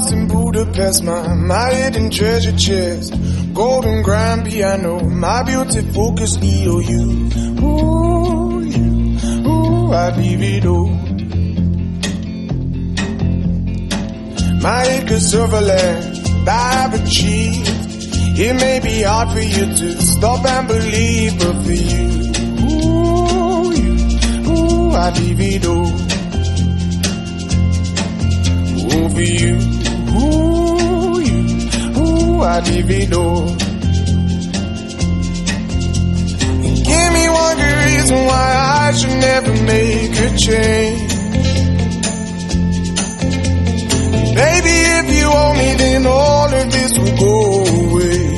house in Budapest, my hidden treasure chest, golden grand piano, my beauty focus EOU. Ooh, you, ooh, I leave it all. My acres of land that I've achieved. It may be hard for you to stop and believe, but for you, I leave it all. Oh, for you, I leave it all. Give me one good reason why I should never make a change. Baby, if you owe me, then all of this will go away.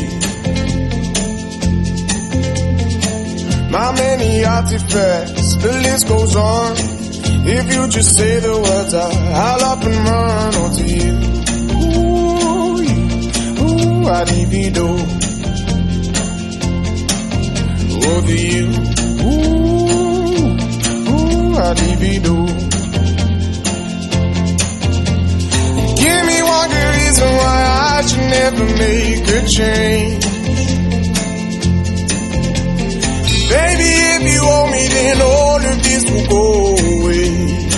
My many artifacts, the list goes on. If you just say the words, I'll up and run onto you. Ooh, I leave it all. Over you. Ooh, I leave it all. Give me one good reason why I should never make a change. Baby, if you owe me, then all of this will go away.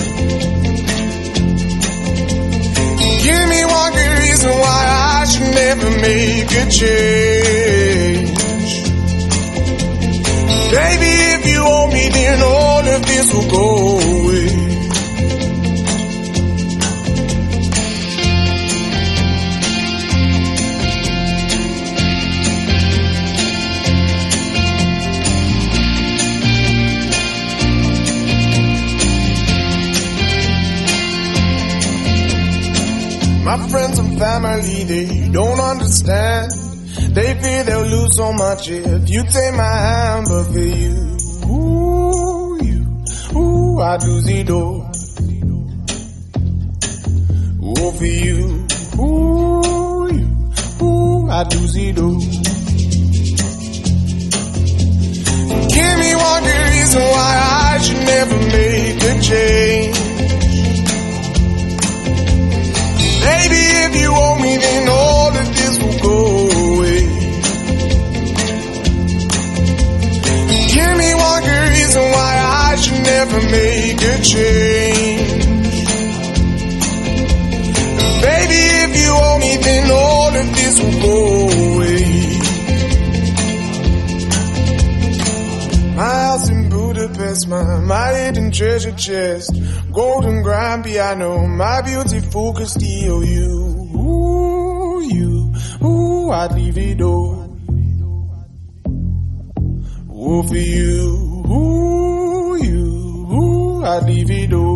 Give me one good reason why I should never make a change. Baby, if you owe me, then all of this will go away. My friends and family, they don't understand. They fear they'll lose so much if you take my hand. But for you, I'd lose it all. Oh, for you, I'd lose it all. Give me one good reason why I should never make a change. Baby, if you owe me, then all of this will go away. Give me one good reason why I should never make a change. Baby, if you owe me, then all of this will go away. My house in Budapest, my hidden treasure chest, golden grand piano, my beauty focused EOU. I'd leave it all. Oh, for you, I'd leave it all.